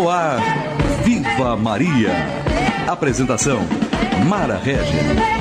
No ar, Viva Maria. Apresentação, Mara Regis.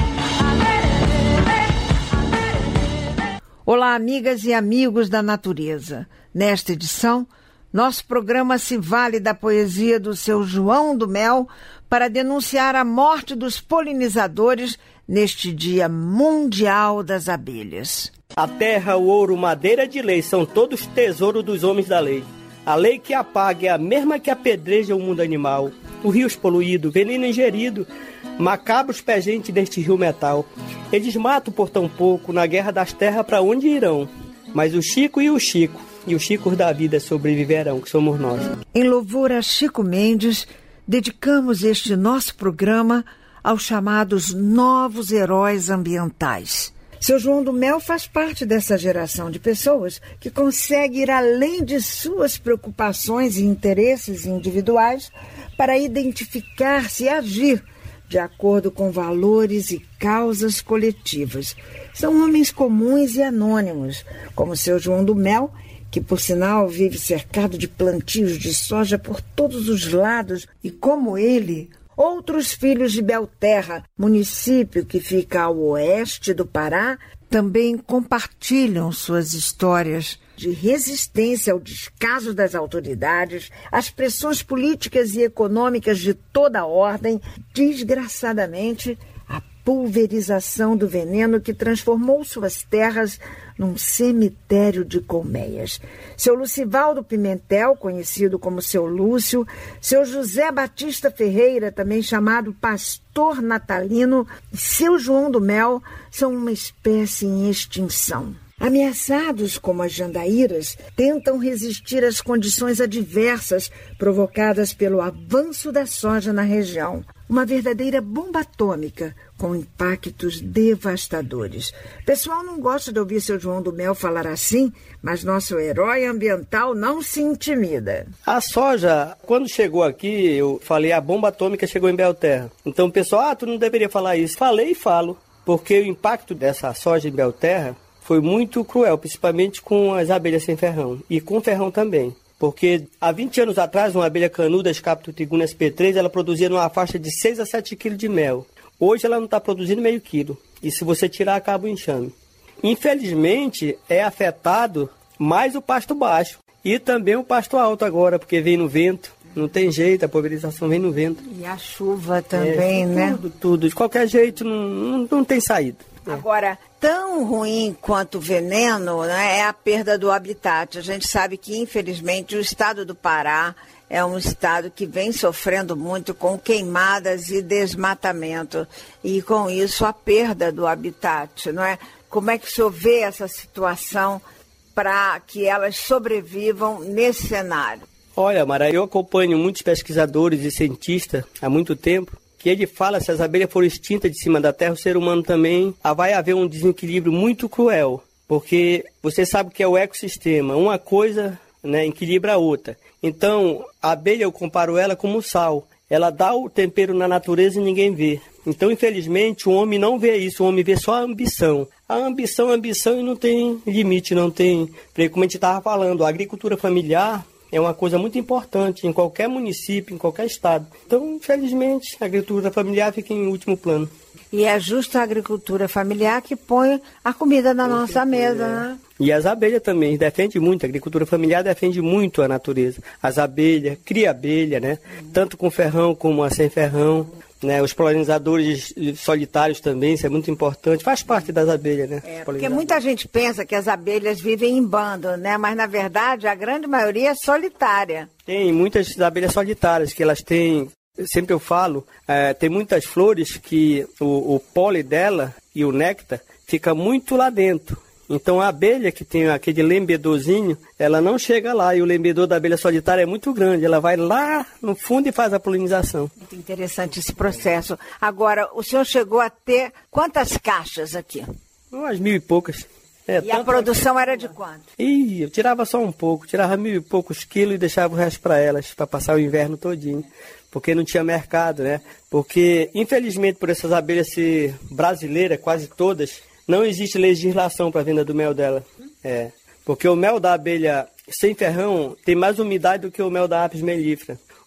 Olá, amigas e amigos da natureza. Nesta edição, nosso programa se vale da poesia do seu João do Mel para denunciar a morte dos polinizadores neste Dia Mundial das Abelhas. A terra, o ouro, madeira de lei são todos tesouros dos homens da lei. A lei que apaga é a mesma que apedreja o mundo animal. O rio poluído, veneno ingerido, macabros pejentes deste rio metal. Eles matam por tão pouco, na guerra das terras para onde irão. Mas o Chico e os Chicos da vida sobreviverão, que somos nós. Em louvor a Chico Mendes, dedicamos este nosso programa aos chamados novos heróis ambientais. Seu João do Mel faz parte dessa geração de pessoas que consegue ir além de suas preocupações e interesses individuais para identificar-se e agir de acordo com valores e causas coletivas. São homens comuns e anônimos, como seu João do Mel, que, por sinal, vive cercado de plantios de soja por todos os lados, e como ele, outros filhos de Belterra, município que fica ao oeste do Pará, também compartilham suas histórias de resistência ao descaso das autoridades, às pressões políticas e econômicas de toda a ordem, desgraçadamente, a pulverização do veneno que transformou suas terras num cemitério de colmeias. Seu Lucivaldo Pimentel, conhecido como seu Lúcio, seu José Batista Ferreira, também chamado Pastor Natalino, e seu João do Mel são uma espécie em extinção. Ameaçados como as jandaíras, tentam resistir às condições adversas provocadas pelo avanço da soja na região. Uma verdadeira bomba atômica com impactos devastadores. O pessoal não gosta de ouvir seu João do Mel falar assim, mas nosso herói ambiental não se intimida. A soja, quando chegou aqui, eu falei, a bomba atômica chegou em Belterra. Então o pessoal, tu não deveria falar isso. Falei e falo, porque o impacto dessa soja em Belterra foi muito cruel, principalmente com as abelhas sem ferrão e com ferrão também. Porque há 20 anos atrás, uma abelha canuda, Escapto tiguna SP3, ela produzia numa faixa de 6 a 7 quilos de mel. Hoje ela não está produzindo meio quilo. E se você tirar, acaba o enxame. Infelizmente, é afetado mais o pasto baixo e também o pasto alto agora, porque vem no vento. Não tem jeito, a pulverização vem no vento. E a chuva também, né? Tudo. De qualquer jeito, não tem saída. Agora, tão ruim quanto o veneno, né, é a perda do habitat. A gente sabe que, infelizmente, o estado do Pará é um estado que vem sofrendo muito com queimadas e desmatamento. E, com isso, a perda do habitat, não é? Como é que o senhor vê essa situação para que elas sobrevivam nesse cenário? Olha, Mara, eu acompanho muitos pesquisadores e cientistas há muito tempo, que ele fala, se as abelhas forem extintas de cima da terra, o ser humano também vai haver um desequilíbrio muito cruel, porque você sabe que é o ecossistema, uma coisa, né, equilibra a outra. Então, a abelha, eu comparo ela como o sal, ela dá o tempero na natureza e ninguém vê. Então, infelizmente, o homem não vê isso, o homem vê só a ambição. A ambição e não tem limite, não tem... Como a gente estava falando, a agricultura familiar é uma coisa muito importante em qualquer município, em qualquer estado. Então, infelizmente, a agricultura familiar fica em último plano. E é justo a agricultura familiar que põe a comida na nossa mesa, né? E as abelhas também defendem muito, a agricultura familiar defende muito a natureza. As abelhas, cria abelha, né? Tanto com ferrão como a sem ferrão. Né, os polinizadores solitários também, isso é muito importante, faz parte das abelhas, né? Porque muita gente pensa que as abelhas vivem em bando, né? Mas na verdade a grande maioria é solitária. Tem muitas abelhas solitárias que elas têm, sempre eu falo, tem muitas flores que o pólen dela e o néctar fica muito lá dentro. Então a abelha que tem aquele lembedorzinho, ela não chega lá, e o lembedor da abelha solitária é muito grande, ela vai lá no fundo e faz a polinização. Muito interessante esse processo. Agora, o senhor chegou a ter quantas caixas aqui? Umas 1.000 e poucas. E a produção era de quanto? Eu tirava só um pouco, tirava 1.000 e poucos quilos e deixava o resto para elas, para passar o inverno todinho. Porque não tinha mercado, né? Porque, infelizmente, por essas abelhas ser brasileiras, quase todas, não existe legislação para a venda do mel dela. Porque o mel da abelha sem ferrão tem mais umidade do que o mel da apis mellifera.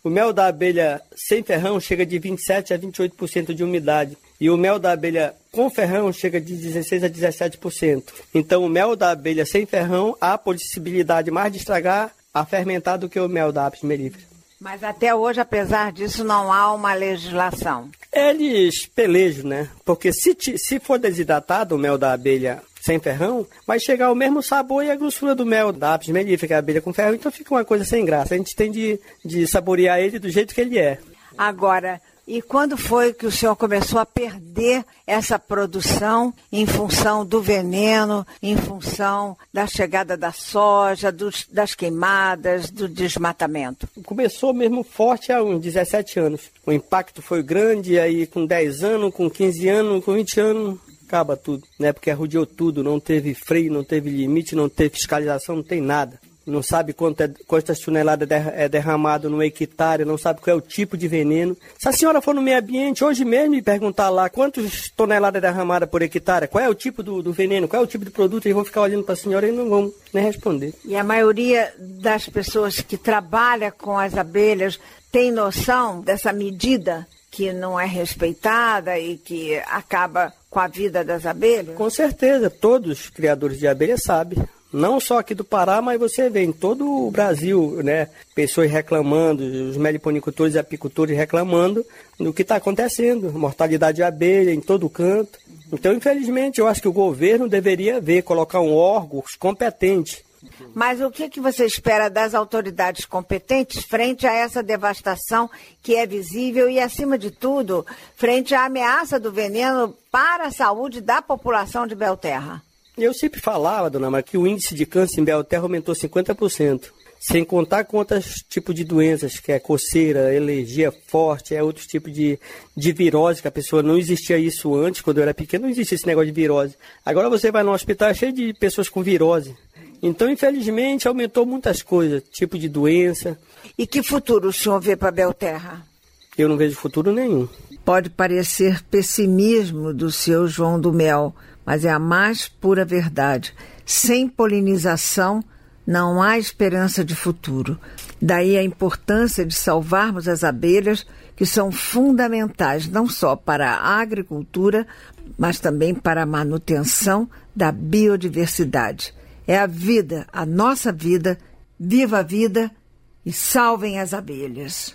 O mel da abelha sem ferrão chega de 27% a 28% de umidade. E o mel da abelha com ferrão chega de 16% a 17%. Então, o mel da abelha sem ferrão há a possibilidade mais de estragar a fermentar do que o mel da apis mellifera. Mas até hoje, apesar disso, não há uma legislação. Eles pelejam, né? Porque se for desidratado o mel da abelha sem ferrão, vai chegar ao mesmo sabor e a grossura do mel da apis mellifera, que é a abelha com ferrão, então fica uma coisa sem graça. A gente tem de saborear ele do jeito que ele é. Agora, e quando foi que o senhor começou a perder essa produção em função do veneno, em função da chegada da soja, das queimadas, do desmatamento? Começou mesmo forte há uns 17 anos. O impacto foi grande, aí com 10 anos, com 15 anos, com 20 anos, acaba tudo, né? Porque arrodeou tudo, não teve freio, não teve limite, não teve fiscalização, não tem nada. Não sabe quantas toneladas é derramado no hectare, não sabe qual é o tipo de veneno. Se a senhora for no meio ambiente hoje mesmo e perguntar lá quantas toneladas é derramada por hectare, qual é o tipo do veneno, qual é o tipo de produto, eles vão ficar olhando para a senhora e não vão nem responder. E a maioria das pessoas que trabalham com as abelhas tem noção dessa medida que não é respeitada e que acaba com a vida das abelhas? Com certeza, todos os criadores de abelhas sabem. Não só aqui do Pará, mas você vê em todo o Brasil, né? Pessoas reclamando, os meliponicultores e apicultores reclamando do que está acontecendo. Mortalidade de abelha em todo canto. Então, infelizmente, eu acho que o governo deveria colocar um órgão competente. Mas o que você espera das autoridades competentes frente a essa devastação que é visível e, acima de tudo, frente à ameaça do veneno para a saúde da população de Belterra? Eu sempre falava, dona Mara, que o índice de câncer em Belterra aumentou 50%. Sem contar com outros tipos de doenças, que é coceira, alergia forte, é outros tipos de virose, que a pessoa não existia isso antes, quando eu era pequeno, não existia esse negócio de virose. Agora você vai no hospital, é cheio de pessoas com virose. Então, infelizmente, aumentou muitas coisas, tipo de doença. E que futuro o senhor vê para Belterra? Eu não vejo futuro nenhum. Pode parecer pessimismo do seu João do Mel, mas é a mais pura verdade. Sem polinização, não há esperança de futuro. Daí a importância de salvarmos as abelhas, que são fundamentais não só para a agricultura, mas também para a manutenção da biodiversidade. É a vida, a nossa vida. Viva a vida e salvem as abelhas.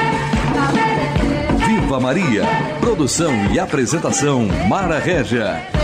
Viva Maria! Produção e apresentação Mara Régia.